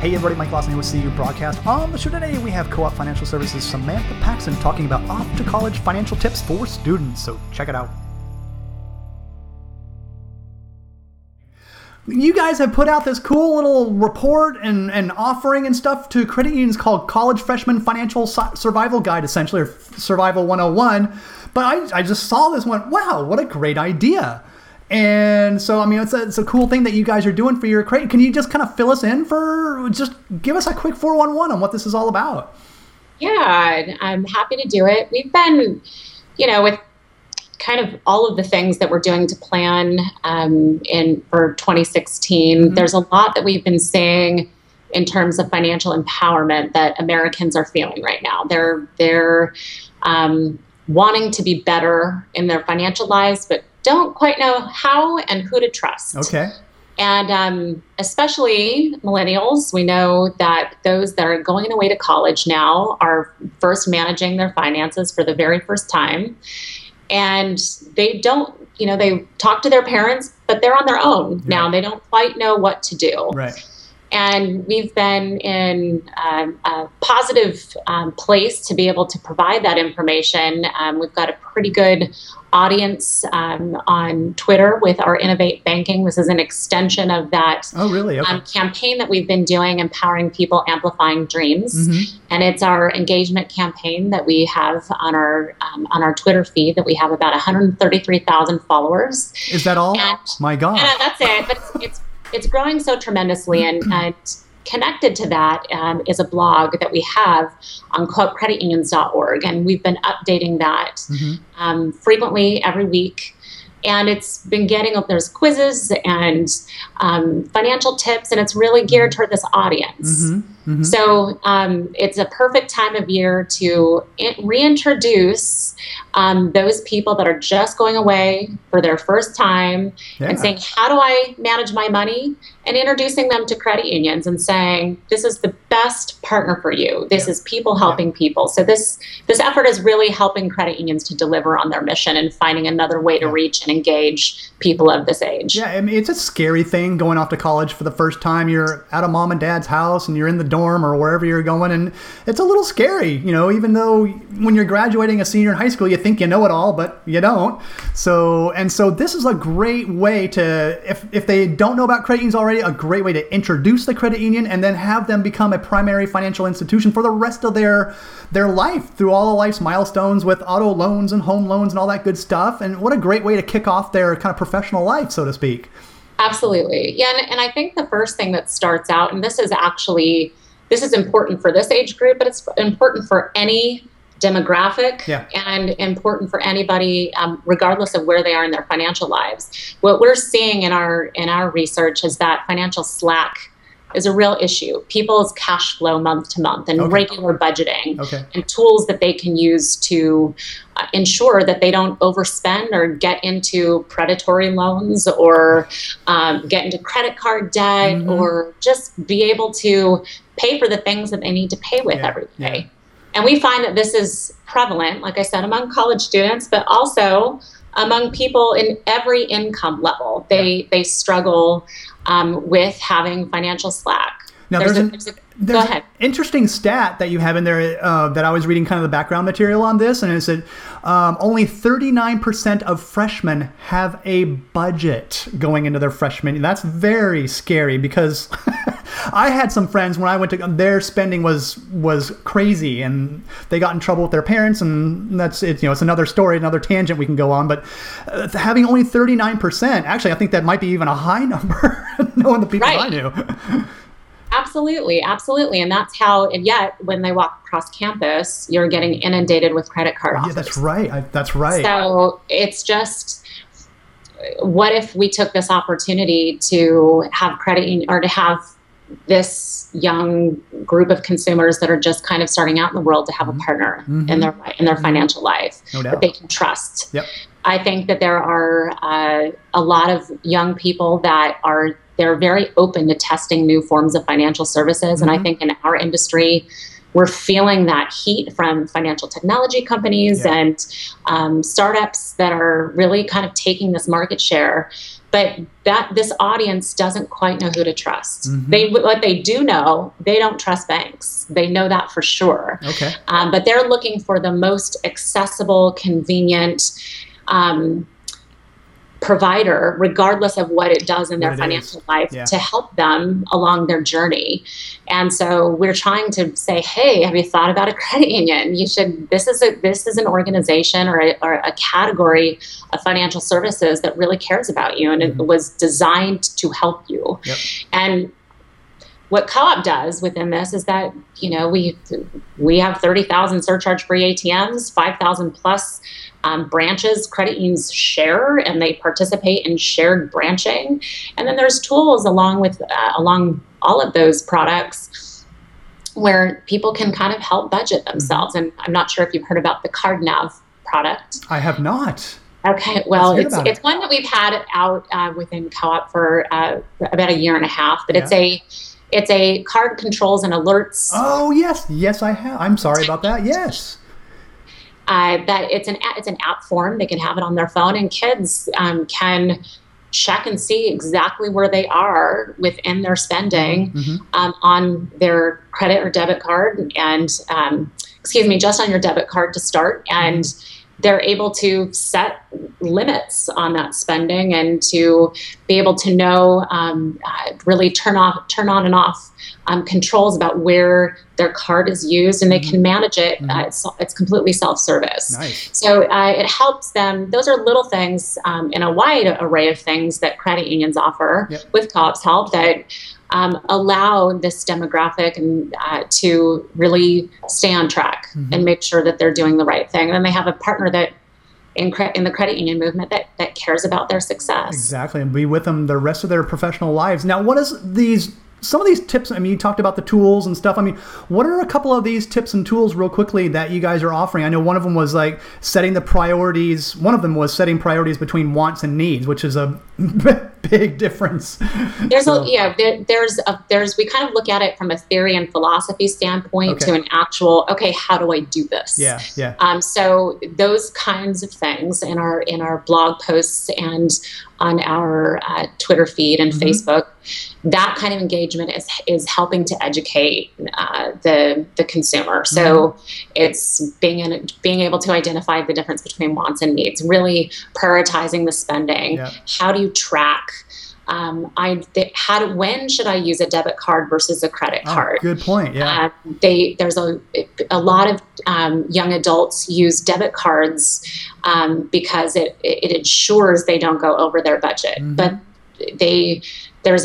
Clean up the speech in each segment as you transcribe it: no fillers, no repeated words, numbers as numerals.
Hey everybody, Mike Lawson here with CU Broadcast. On the show today, we have Co-op Financial Services Samantha Paxson talking about off-to-college financial tips for students. So check it out. You guys have put out this cool little report and offering and stuff to credit unions called College Freshman Financial Survival Guide, essentially, or Survival 101. But I just saw this and went, wow, what a great idea. And so, I mean, it's a cool thing that you guys are doing for your credit. Can you just kind of fill us in just give us a quick 411 on what this is all about? Yeah, I'm happy to do it. We've been, with kind of all of the things that we're doing to plan for 2016. Mm-hmm. There's a lot that we've been seeing in terms of financial empowerment that Americans are feeling right now. They're wanting to be better in their financial lives, but don't quite know how and who to trust. Okay. And especially millennials, we know that those that are going away to college now are first managing their finances for the very first time. And they don't, they talk to their parents, but they're on their own now. They don't quite know what to do. Right. And we've been in a positive place to be able to provide that information. We've got a pretty good audience on Twitter with our Innovate Banking. This is an extension of that Okay. Campaign that we've been doing, Empowering People, Amplifying Dreams. Mm-hmm. And it's our engagement campaign that we have on our Twitter feed that we have about 133,000 followers. Is that all? My God. That's it. But it's growing so tremendously, and connected to that is a blog that we have on coopcreditunions.org, and we've been updating that frequently every week. And it's been there's quizzes and financial tips, and it's really geared toward this audience. Mm-hmm. Mm-hmm. So it's a perfect time of year to reintroduce those people that are just going away for their first time and saying, how do I manage my money? And introducing them to credit unions and saying, this is the best partner for you. This is people helping people. So this effort is really helping credit unions to deliver on their mission and finding another way to reach and engage people of this age. Yeah, I mean, it's a scary thing going off to college for the first time. You're at a mom and dad's house and you're in the dorm or wherever you're going, and it's a little scary, even though when you're graduating a senior in high school, you think you know it all, but you don't. So this is a great way to, if they don't know about credit unions already, a great way to introduce the credit union and then have them become a primary financial institution for the rest of their life, through all of life's milestones with auto loans and home loans and all that good stuff. And what a great way to kick off their kind of professional life, so to speak. Absolutely. Yeah. And I think the first thing that starts out, and this is important for this age group, but it's important for any demographic and important for anybody, regardless of where they are in their financial lives. What we're seeing in our research is that financial slack is a real issue. People's cash flow month to month and regular budgeting and tools that they can use to ensure that they don't overspend or get into predatory loans or get into credit card debt or just be able to pay for the things that they need to pay with every day. Yeah. And we find that this is prevalent, like I said, among college students, but also among people in every income level. They struggle with having financial slack. Now, there's an interesting stat that you have in there that I was reading kind of the background material on this, and it said only 39% of freshmen have a budget going into their freshman. That's very scary because I had some friends when I went to, their spending was crazy and they got in trouble with their parents, and that's it. It's another story, another tangent we can go on. But having only 39%, actually, I think that might be even a high number, knowing the people I knew. Absolutely. And that's how, and yet when they walk across campus, you're getting inundated with credit card offers. Yeah, that's right. That's right. So it's just, what if we took this opportunity to have credit or to have this young group of consumers that are just kind of starting out in the world to have a partner in their financial life that they can trust. Yep. I think that there are a lot of young people that they're very open to testing new forms of financial services. And I think in our industry, we're feeling that heat from financial technology companies and startups that are really kind of taking this market share. But this audience doesn't quite know who to trust. What they do know, they don't trust banks. They know that for sure. Okay. But they're looking for the most accessible, convenient provider, regardless of what it does in their financial life, to help them along their journey. And so we're trying to say, hey, have you thought about a credit union? You should. This is an organization or a category of financial services that really cares about you, and it was designed to help you. Yep. And what Co-op does within this is that, we have 30,000 surcharge-free ATMs, 5,000 plus branches credit unions share, and they participate in shared branching. And then there's tools along all of those products where people can kind of help budget themselves. And I'm not sure if you've heard about the CardNav product. I have not. Okay, well, it's one that we've had out within Co-op for about a year and a half, but it's a card controls and alerts. Oh, yes, I have. I'm sorry about that. Yes. That it's an app form. They can have it on their phone, and kids can check and see exactly where they are within their spending on their credit or debit card, and just on your debit card to start. And they're able to set limits on that spending and to be able to know, really turn on and off controls about where their card is used, and they can manage it. It's completely self-service. Nice. So it helps them. Those are little things in a wide array of things that credit unions offer with Co-op's help that allow this demographic and to really stay on track and make sure that they're doing the right thing. And then they have a partner that in the credit union movement that cares about their success. Exactly, and be with them the rest of their professional lives. Now, what is some of these tips? I mean, you talked about the tools and stuff. I mean, what are a couple of these tips and tools real quickly that you guys are offering? I know one of them was like setting the priorities. One of them was setting priorities between wants and needs, which is a big difference. We kind of look at it from a theory and philosophy standpoint to an actual, how do I do this? Yeah. So those kinds of things in our blog posts and on our Twitter feed and Facebook, that kind of engagement is helping to educate the consumer. So it's being able to identify the difference between wants and needs, really prioritizing the spending. How do you track? When should I use a debit card versus a credit card? Good point. Yeah. There's a lot of young adults use debit cards because it ensures they don't go over their budget, but there's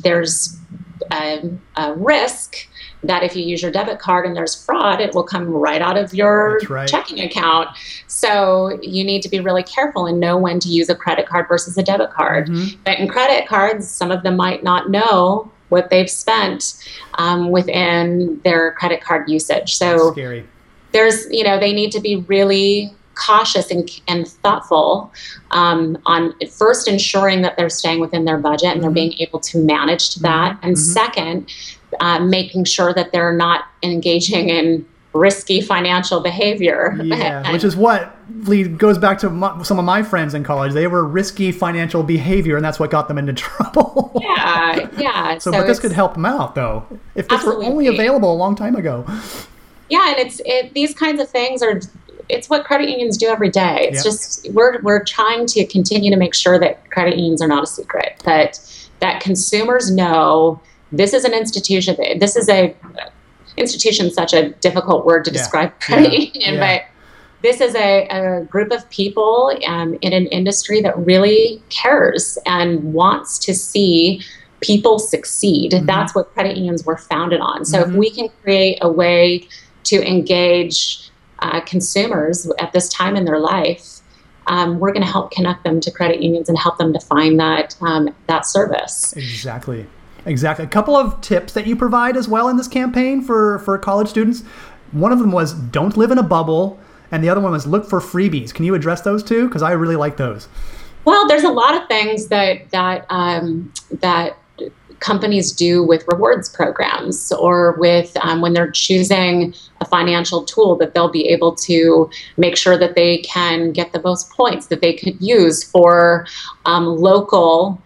a risk that if you use your debit card and there's fraud, it will come right out of your checking account. So you need to be really careful and know when to use a credit card versus a debit card. But in credit cards, some of them might not know what they've spent within their credit card usage. So that's scary. They need to be really cautious and thoughtful on first ensuring that they're staying within their budget and they're being able to manage to that. And second, making sure that they're not engaging in risky financial behavior. Yeah, which is what goes back to some of my friends in college. They were risky financial behavior, and that's what got them into trouble. Yeah. But this could help them out, though, if this were only available a long time ago. Yeah, and these kinds of things it's what credit unions do every day. It's just we're trying to continue to make sure that credit unions are not a secret, that consumers know this is an institution. This is a institution, such a difficult word to describe credit union, but this is a group of people in an industry that really cares and wants to see people succeed. That's what credit unions were founded on. So if we can create a way to engage consumers at this time in their life, we're going to help connect them to credit unions and help them to find that service. Exactly. A couple of tips that you provide as well in this campaign for college students. One of them was don't live in a bubble, and the other one was look for freebies. Can you address those two? Because I really like those. Well, there's a lot of things that companies do with rewards programs, or with when they're choosing a financial tool, that they'll be able to make sure that they can get the most points that they could use for local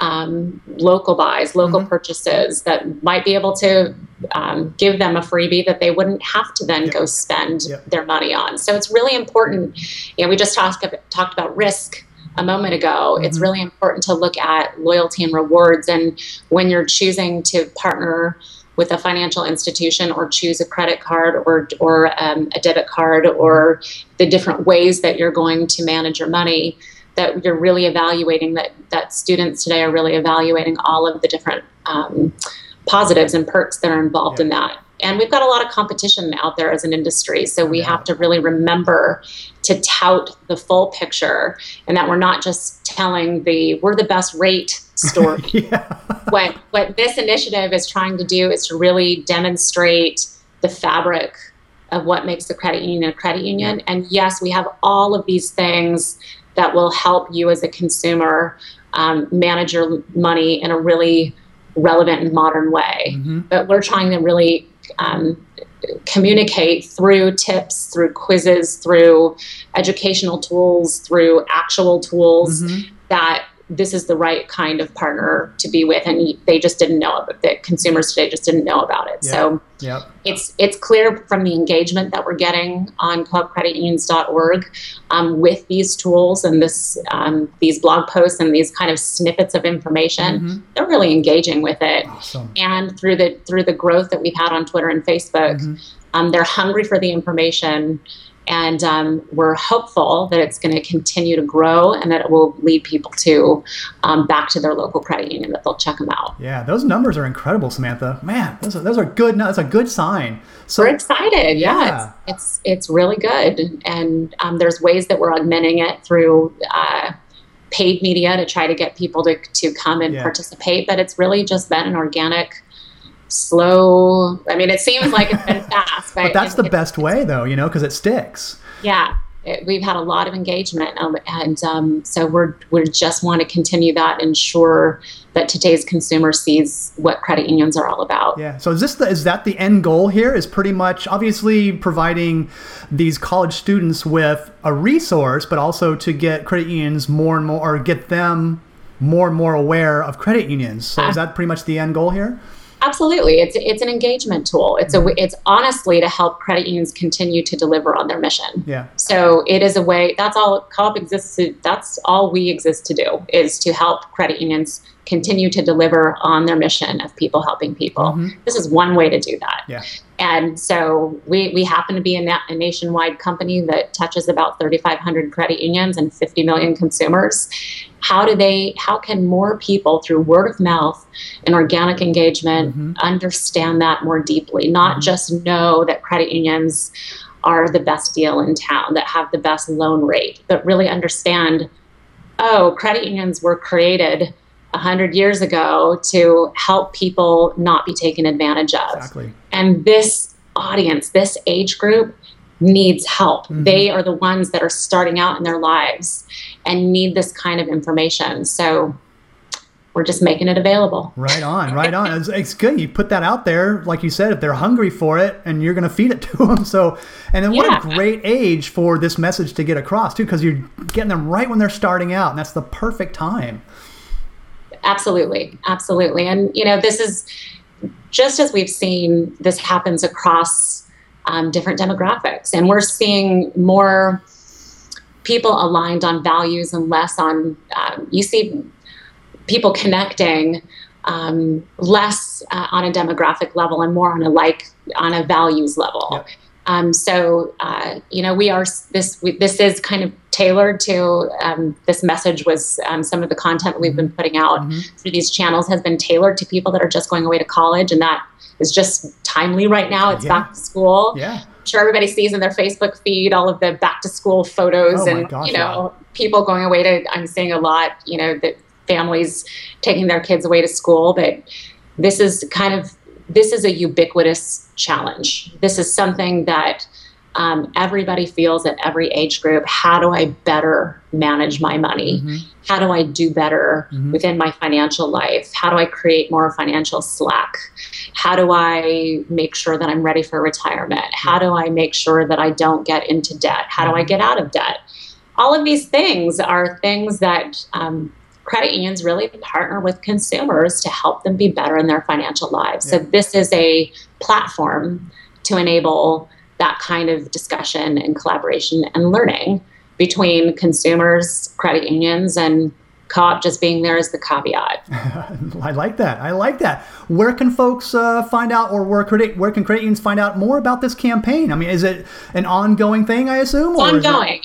buys, local purchases that might be able to give them a freebie that they wouldn't have to then go spend their money on. So it's really important. We just talked about risk a moment ago. It's really important to look at loyalty and rewards. And when you're choosing to partner with a financial institution, or choose a credit card or a debit card, or the different ways that you're going to manage your money, that you're really evaluating that students today are really evaluating all of the different positives and perks that are involved in that. And we've got a lot of competition out there as an industry, so we have to really remember to tout the full picture, and that we're not just telling we're the best rate story. What this initiative is trying to do is to really demonstrate the fabric of what makes the credit union a credit union. And yes, we have all of these things that will help you as a consumer manage your money in a really relevant and modern way. But we're trying to really communicate through tips, through quizzes, through educational tools, through actual tools, that this is the right kind of partner to be with. And they just didn't know it, that consumers today just didn't know about it. So it's clear from the engagement that we're getting on coopcreditunions.org with these tools and these blog posts and these kind of snippets of information. They're really engaging with it. Awesome. And through the growth that we've had on Twitter and Facebook, they're hungry for the information. And we're hopeful that it's going to continue to grow, and that it will lead people to back to their local credit union, that they'll check them out. Yeah, those numbers are incredible, Samantha. Man, those are good. That's a good sign. So we're excited. Yeah. It's really good. And there's ways that we're augmenting it through paid media to try to get people to come and participate. But it's really just been an organic, slow. I mean, it seems like it's been fast, but that's the best way, though, because it sticks. Yeah, we've had a lot of engagement, and so we just want to continue that, ensure that today's consumer sees what credit unions are all about. Yeah. So is that the end goal here? Is pretty much obviously providing these college students with a resource, but also to get credit unions more and more, or get them more and more aware of credit unions. So is that pretty much the end goal here? Absolutely. It's an engagement tool. It's honestly to help credit unions continue to deliver on their mission. Yeah. So it is a way, that's all Co-op exists to, that's all we exist to do, is to help credit unions continue to deliver on their mission of people helping people. This is one way to do that. Yeah. And so we happen to be a nationwide company that touches about 3,500 credit unions and 50 million consumers. How can more people, through word of mouth and organic engagement, understand that more deeply? Not just know that credit unions are the best deal in town, that have the best loan rate, but really understand, credit unions were created 100 years ago to help people not be taken advantage of. Exactly. And this audience, this age group, needs help. They are the ones that are starting out in their lives and need this kind of information. So we're just making it available. Right on. It's good. You put that out there, like you said, if they're hungry for it, and you're going to feed it to them. So, and then what a great age for this message to get across too, because you're getting them right when they're starting out, and that's the perfect time. Absolutely. And this is just, as we've seen, this happens across different demographics, and we're seeing more people aligned on values and less on, you see people connecting less on a demographic level and more on a values level. Yep. So we are this is kind of tailored to this message was some of the content that we've been putting out through these channels has been tailored to people that are just going away to college, and that is just timely right now. It's back to school. Yeah. I'm sure everybody sees in their Facebook feed all of the back to school photos people going away to, I'm seeing a lot, that families taking their kids away to school, but this is a ubiquitous challenge. This is something that everybody feels at every age group, how do I better manage my money? Mm-hmm. How do I do better within my financial life? How do I create more financial slack? How do I make sure that I'm ready for retirement? How do I make sure that I don't get into debt? How do I get out of debt? All of these things are things that credit unions really partner with consumers to help them be better in their financial lives. So this is a platform to enable that kind of discussion and collaboration and learning between consumers, credit unions, and Co-op just being there as the caveat. I like that. I like that. Where can folks find out, or where can credit unions find out more about this campaign? I mean, is it an ongoing thing, I assume? It's ongoing.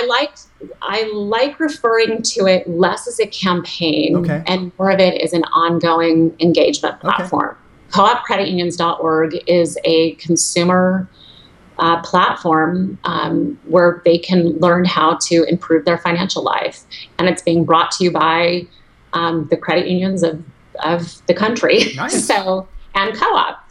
I like referring to it less as a campaign and more of it as an ongoing engagement platform. coopcreditunions.org is a consumer platform where they can learn how to improve their financial life. And it's being brought to you by the credit unions of the country. Nice. And Co-op.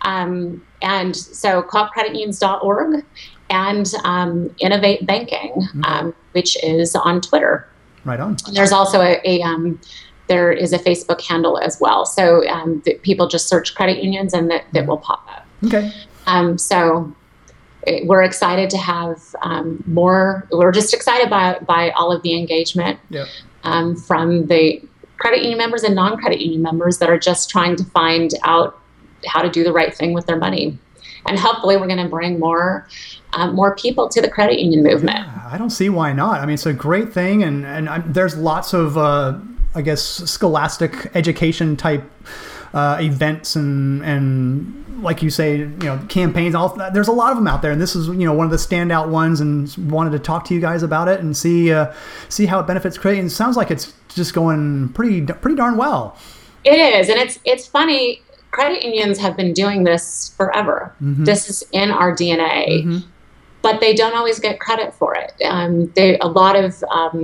And so coopcreditunions.org and Innovate Banking, which is on Twitter. Right on. And there's also there is a Facebook handle as well. So people just search credit unions and that will pop up. Okay. So we're excited to have more. We're just excited by all of the engagement from the credit union members and non-credit union members that are just trying to find out how to do the right thing with their money. And hopefully we're going to bring more people to the credit union movement. Yeah, I don't see why not. I mean, it's a great thing. And there's lots of, I guess, scholastic education type events and like you say, campaigns. There's a lot of them out there, and this is one of the standout ones. And wanted to talk to you guys about it and see how it benefits credit. And it sounds like it's just going pretty darn well. It is, and it's funny. Credit unions have been doing this forever. This is in our DNA, but they don't always get credit for it. A lot of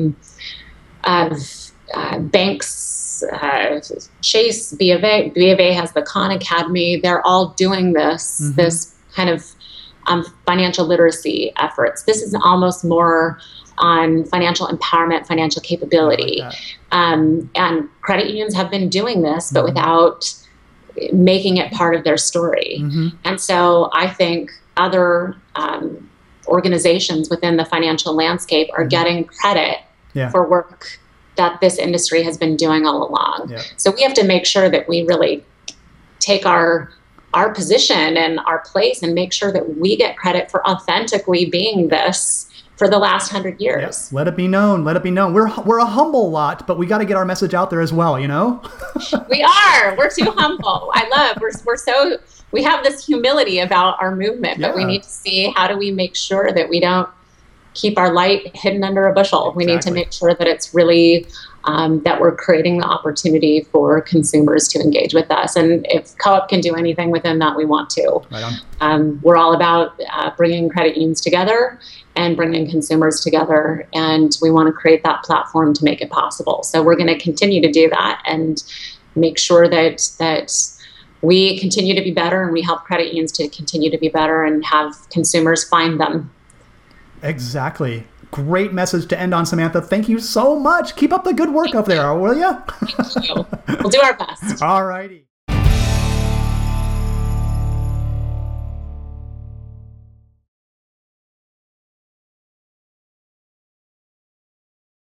banks, Chase, B of A has the Khan Academy. They're all doing this kind of financial literacy efforts. This is almost more on financial empowerment, financial capability. Like and credit unions have been doing this, but without making it part of their story. And so I think other organizations within the financial landscape are getting credit for work that this industry has been doing all along. So we have to make sure that we really take our position and our place and make sure that we get credit for authentically being this for the last 100 years. Let it be known. Let it be known. We're a humble lot, but we got to get our message out there as well, We are. We're too humble. We have this humility about our movement, but we need to see how do we make sure that we don't keep our light hidden under a bushel. We need to make sure that it's really that we're creating the opportunity for consumers to engage with us. And if Co-op can do anything within that, we want to. Right on. We're all about bringing credit unions together and bringing consumers together. And we want to create that platform to make it possible. So we're going to continue to do that and make sure that we continue to be better and we help credit unions to continue to be better and have consumers find them. Exactly. Great message to end on, Samantha. Thank you so much. Keep up the good work up there, will you? Thank you. We'll do our best. All righty.